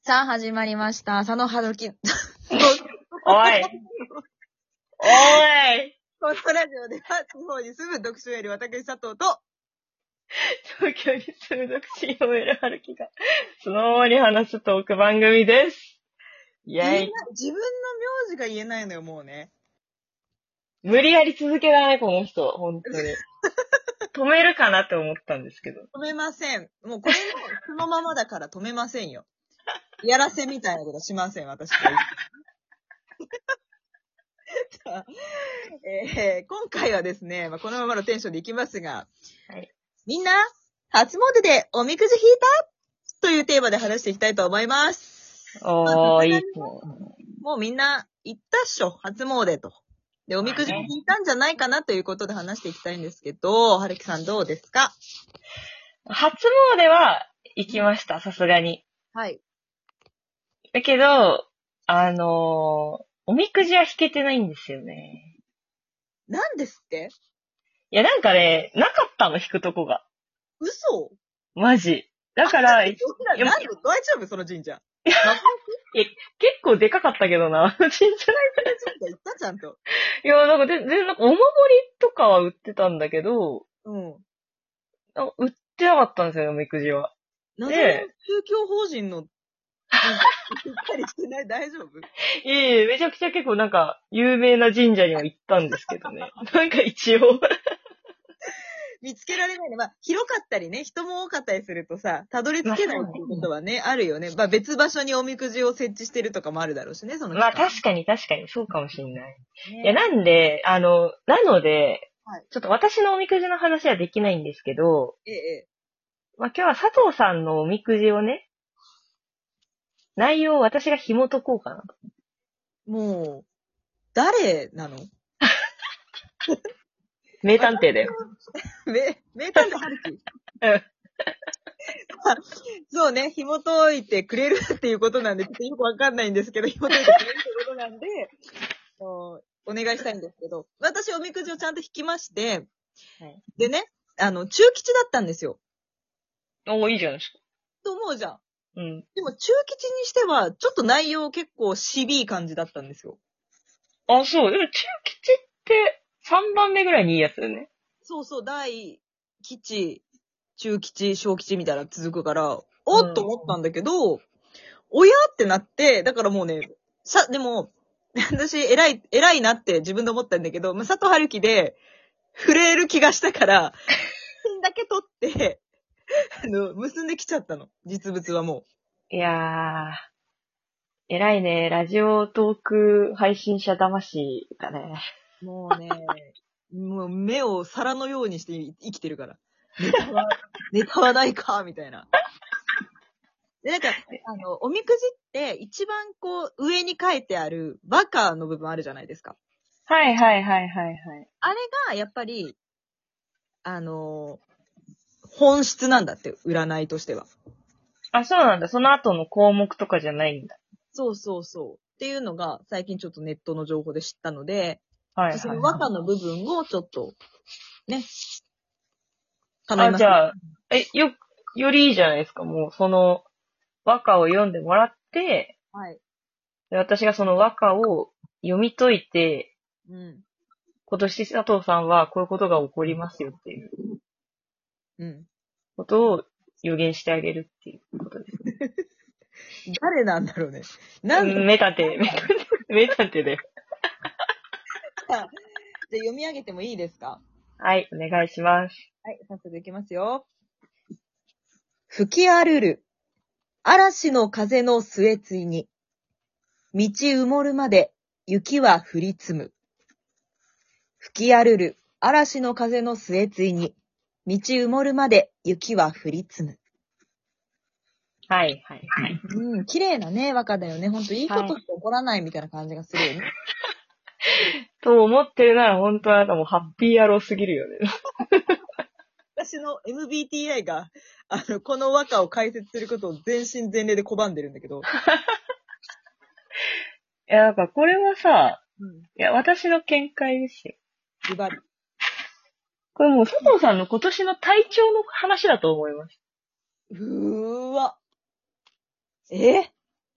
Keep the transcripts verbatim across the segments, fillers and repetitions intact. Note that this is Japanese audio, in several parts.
さあ始まりました。佐野春樹。 おいおいこのラジオでは、地方に住む読書より私佐藤と、 東京に住む独身 オーエル 春樹が、そのままに話すトーク番組です。イェイ。 自分の名字が言えないのよ、もうね。 無理やり続けられない、この人。本当に。止めるかなって思ったんですけど。 止めません。もうこれもそのままだから止めませんよ。やらせみたいなことしません、私は。えー、今回はですね、まあ、このままのテンションでいきますが、 はい、 みんな、初詣でおみくじ引いたというテーマで話していきたいと思います。 おー、いいもう。もうみんな行ったっしょ、初詣と。で、おみくじ引いたんじゃないかなということで話していきたいんですけど、はるきさんどうですか？ 初詣は行きました、さすがに。 はい。 だけど、あのー、おみくじは引けてないんですよね。 なんですって？ いや、なんかね、なかったの、引くとこが。 嘘？ マジ。だから、いや、なんで大丈夫その神社。 いや、結構でかかったけどな、神社。 神社行ったちゃんと。 いや、なんか全然、なんかお守りとかは売ってたんだけど、 うん。 なんか売ってなかったんですよ、おみくじは。 謎の宗教法人の、なんか、行ったりしてない？大丈夫？ いえいえ、めちゃくちゃ結構なんか、有名な神社には行ったんですけどね。なんか一応。 見つけられないね。まあ、広かったりね、人も多かったりするとさ、たどり着けないっていうことはね、あるよね。まあ、別場所におみくじを設置してるとかもあるだろうしね、そのまあ確かに確かにそうかもしんない。 ね、 いや、なんで、あの、なので、 はい、 ちょっと私のおみくじの話はできないんですけど、 ええ。 まあ今日は佐藤さんのおみくじをね、内容を私が紐解こうかなと。 もう、誰なの？ 名探偵だよ。 名、名探偵はるき。 うん。 そうね、紐解いてくれるっていうことなんで、ちょっとよくわかんないんですけど、紐解いてくれるってことなんで、お願いしたいんですけど、私おみくじをちゃんと引きまして、はい、でね、あの、中吉だったんですよ。 おー、いいじゃないですか。 と思うじゃん。 うん。 でも中吉にしては、ちょっと内容結構しびい感じだったんですよ。 あ、そう。でも中吉ってさんばんめぐらいにいいやつだよね。 そうそう、大吉、中吉、小吉みたいな続くから、おっと思ったんだけど、うん、おやってなって、だからもうね、さ、でも、私、偉い、偉いなって自分で思ったんだけど、まあ、佐藤春樹で、触れる気がしたから、写真だけ撮って、あの、結んできちゃったの。実物はもう。いやー、偉いね。ラジオトーク配信者魂だね。 もうね、もう目を皿のようにして生きてるから。ネタは、ネタはないかみたいな。で、なんか、あの、おみくじって一番こう、上に書いてある和歌の部分あるじゃないですか。 はいはいはいはいはい。 あれが、やっぱり、あの、本質なんだって、占いとしては。 あ、そうなんだ。その後の項目とかじゃないんだ。 そうそうそう。っていうのが、最近ちょっとネットの情報で知ったので、 はいはい。 その和歌の部分をちょっと、ね、頼みあ、 ます。 じゃあ、え、よ、よりいいじゃないですか。もう、その、和歌を読んでもらって、 はい。 で私がその和歌を読み解いて、 うん。 今年佐藤さんはこういうことが起こりますよっていううん。 ことを予言してあげるっていうことですね。 誰なんだろうね。なんで、 メタテ、メタテ、メタテで。 じゃあ読み上げてもいいですか？ はい、お願いします。 はい、早速いきますよ。吹き荒るる。嵐の風の末ついに。道埋もるまで雪は降り積む。吹き荒るる。嵐の風の末ついに。道埋もるまで雪は降り積む。 はいはいはい。 うん、綺麗なね、和歌だよね。ほんといいことしか起こらないみたいな感じがするよね。 と思ってるなら本当はなんかもうハッピー野郎すぎるよね。 私の エムビーティーアイ が、あの、この和歌を解説することを全身全霊で拒んでるんだけど。 いや、なんかこれはさ、 うん、 いや、私の見解ですよ。 ズバリ。 これもう佐藤さんの今年の体調の話だと思います。 うーわ。え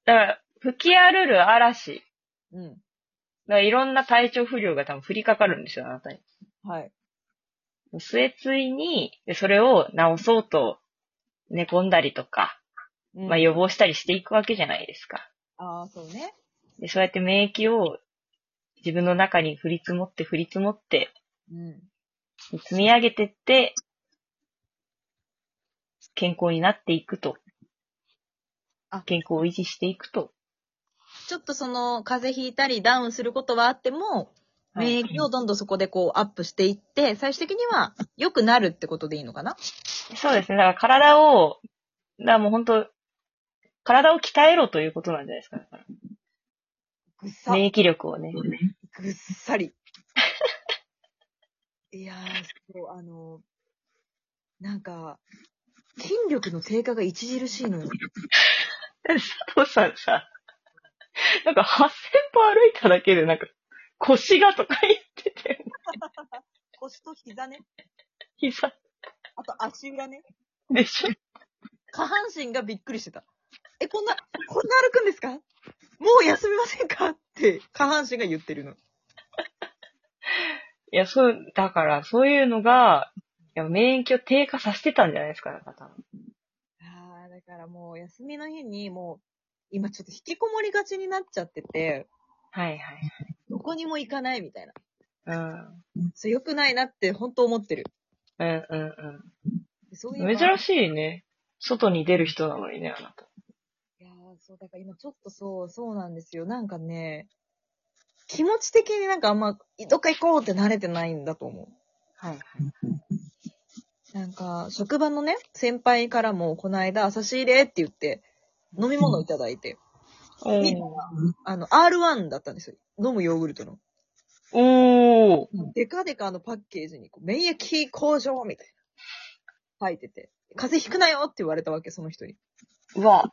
だから、吹き荒れる嵐。 うん。 だからいろんな体調不良が多分降りかかるんですよ、あなたに。 はい。 末ついに、でそれを治そうと寝込んだりとか、 うん、 まあ予防したりしていくわけじゃないですか。 ああ、そうね。 で、そうやって免疫を自分の中に降り積もって降り積もって、 うん。 積み上げてって、健康になっていくと。 あ、 健康を維持していくと。 ちょっとその、風邪ひいたりダウンすることはあっても、 はい、 免疫をどんどんそこでこうアップしていって、最終的には良くなるってことでいいのかな？ そうですね。だから体を、だからもう本当体を鍛えろということなんじゃないですか。 ぐっさ。 免疫力をね。 ぐっさり。いやー、そう、あの、なんか、筋力の低下が著しいのよ。 佐藤さんさ、なんかはっせん歩歩いただけでなんか腰がとか言ってて。 腰と膝ね。 膝。 あと足裏ね。 でしょ？ 下半身がびっくりしてた。え、こんな、こんな歩くんですか？もう休みませんかって下半身が言ってるの。 いや、そう、だからそういうのが、いや免疫を低下させてたんじゃないですか、なんか多分。 ああ、だからもう休みの日にもう、今ちょっと引きこもりがちになっちゃってて、 はいはい。 どこにも行かないみたいな。 うん。 それ良くないなって本当思ってる。 うんうんうん。 そういえば、 珍しいね。外に出る人なのにね、あなた。 いやー、そう、だから今ちょっとそう、そうなんですよ。なんかね、気持ち的になんかあんま、どっか行こうって慣れてないんだと思う。 はいはい。 なんか、職場のね、先輩からも、この間、差し入れって言って、飲み物いただいて、見たら、あの、アールワン だったんですよ。飲むヨーグルトの。 おー。 デカデカのパッケージに、こう免疫向上みたいな、書いてて、風邪ひくなよって言われたわけ、その人に。 うわ。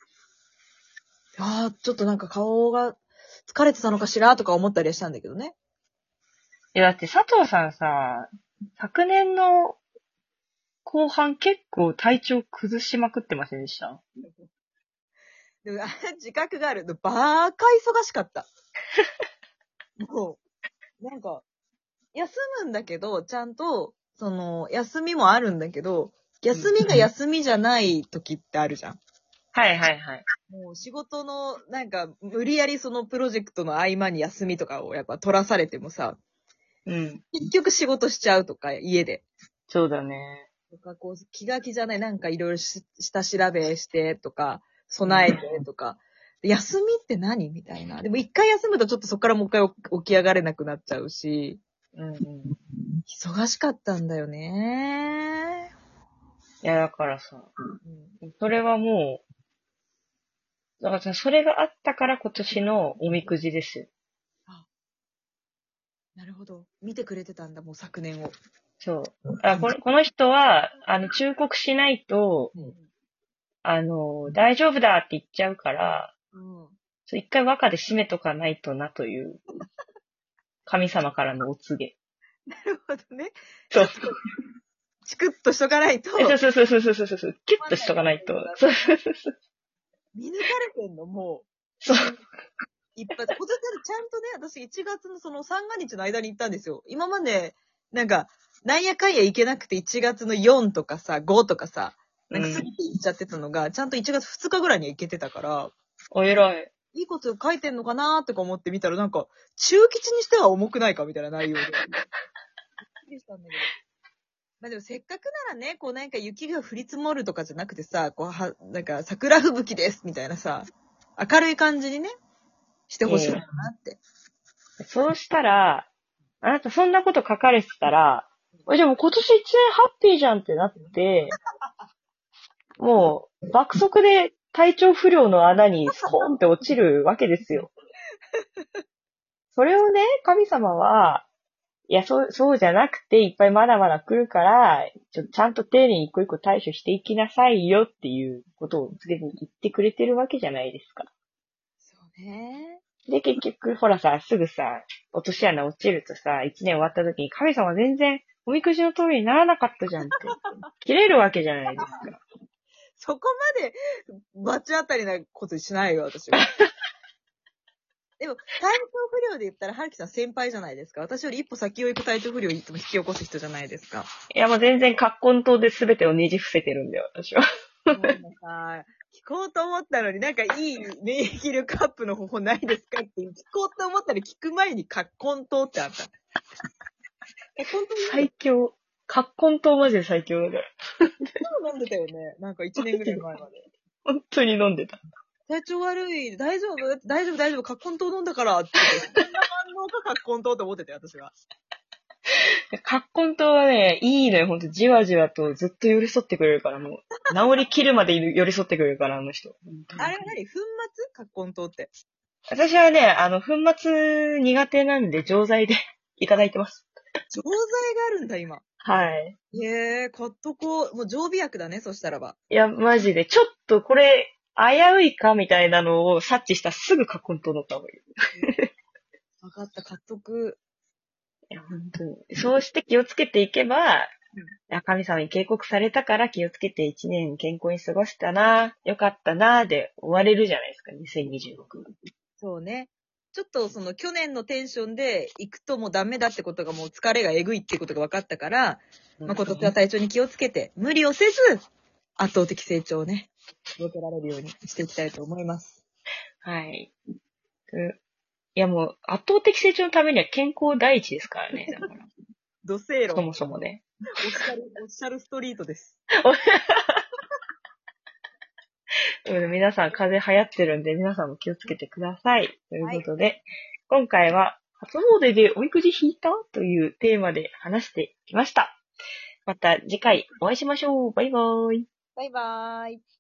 ああ、ちょっとなんか顔が疲れてたのかしらとか思ったりはしたんだけどね。 いや、だって佐藤さんさ、昨年の後半結構体調崩しまくってませんでした？ でも、あ自覚がある。バーカ忙しかった。もう、なんか、休むんだけど、ちゃんと、その、休みもあるんだけど、休みが休みじゃない時ってあるじゃん。 はいはいはい。 もう仕事の、なんか、無理やりそのプロジェクトの合間に休みとかをやっぱ取らされてもさ、 うん。 結局仕事しちゃうとか、家で。 そうだね。 とか、こう、気が気じゃない、なんかいろいろ下調べしてとか、備えてとか、休みって何みたいな。でも一回休むとちょっとそこからもう一回起き上がれなくなっちゃうし、 うんうん。 忙しかったんだよね。 いや、だからさ、 うん、 それはもう、だからさ、それがあったから今年のおみくじですよ。 あ、なるほど。見てくれてたんだ、もう昨年を。 そう。あ、この、この人は、あの、忠告しないと、 うん。 あの、大丈夫だって言っちゃうから、 うん。 そう一回和歌で締めとかないとなという、神様からのお告げ。 なるほどね。 そう。 チクッとしとかないと。 そうそうそうそうそうそうそう。キュッとしとかないと。そうそうそうそう。 見抜かれてんの、もう。 そう。 一発。今年ちゃんとね、私いちがつのその三が日の間に行ったんですよ。今まで、なんか、なんやかんや行けなくていちがつのよっかとかさ、ごとかさ、なんかすぐ行っちゃってたのが、ちゃんといちがつふつかぐらいには行けてたから、 お偉い。 いいこと書いてんのかなーとか思ってみたら、なんか、中吉にしては重くないかみたいな内容で。びっくりしたんだけど。まあでもせっかくならね、こうなんか雪が降り積もるとかじゃなくてさ、こうは、なんか桜吹雪ですみたいなさ、明るい感じにね、してほしいなって。 そうしたら、あなたそんなこと書かれてたら、じゃあもう今年一年ハッピーじゃんってなって、もう爆速で体調不良の穴にスコーンって落ちるわけですよ。それをね、神様は、いや、そう、そうじゃなくて、いっぱいまだまだ来るから、ちょちゃんと丁寧に一個一個対処していきなさいよっていうことを告げに言ってくれてるわけじゃないですか。 そうね。 で、結局、ほらさ、すぐさ、落とし穴落ちるとさ、一年終わった時に神様全然おみくじの通りにならなかったじゃんって、切れるわけじゃないですか。 そこまで、罰当たりなことしないよ、私は。でも、体調不良で言ったら、はるきさん先輩じゃないですか。私より一歩先を行く体調不良をいつも引き起こす人じゃないですか。 いや、もう全然、カッコン島で全てをねじ伏せてるんだよ、私は。 もうさ、聞こうと思ったのになんかいい免疫力アップの方法ないですかって聞こうと思ったら聞く前にカッコン島ってあった。え、本当に最強。カッコン島マジで最強だから。 飲んでたよね。なんか一年ぐらい前まで。 本当に飲んでた。 体調悪い。大丈夫大丈夫大丈夫。カッコン島飲んだからって言って。そんな反応かカッコン島って思ってたよ、私は。 カッコン島はね、いいのよ。ほんと、じわじわとずっと寄り添ってくれるから、もう。治りきるまで寄り添ってくれるから、あの人。 あれは何粉末カッコン島って。 私はね、あの、粉末苦手なんで、錠剤でいただいてます。 錠剤があるんだ、今。 はい。 へえ、買っとこう。もう常備薬だね、そしたらば。 いや、マジで。ちょっとこれ、危ういかみたいなのを察知したらすぐカッコン島乗った方がいい。 わかった、買っとく。 いや、本当に。そうして気をつけていけば、うん、神様に警告されたから気をつけて一年健康に過ごしたな、よかったな、で終われるじゃないですか、にせんにじゅうろく。 そうね。ちょっとその去年のテンションで行くともうダメだってことがもう疲れがえぐいってことが分かったから、まあ、今年は体調に気をつけて、無理をせず、圧倒的成長をね、届けられるようにしていきたいと思います。 はい。いやもう、圧倒的成長のためには健康第一ですからね。だから土星論。 そもそもね。 おっしゃる、おっしゃるストリートです。 皆さん風邪流行ってるんで、皆さんも気をつけてください。ということで、はい、今回は、初詣でおみくじ引いたというテーマで話してきました。また次回お会いしましょう。バイバーイ。 バイバーイ。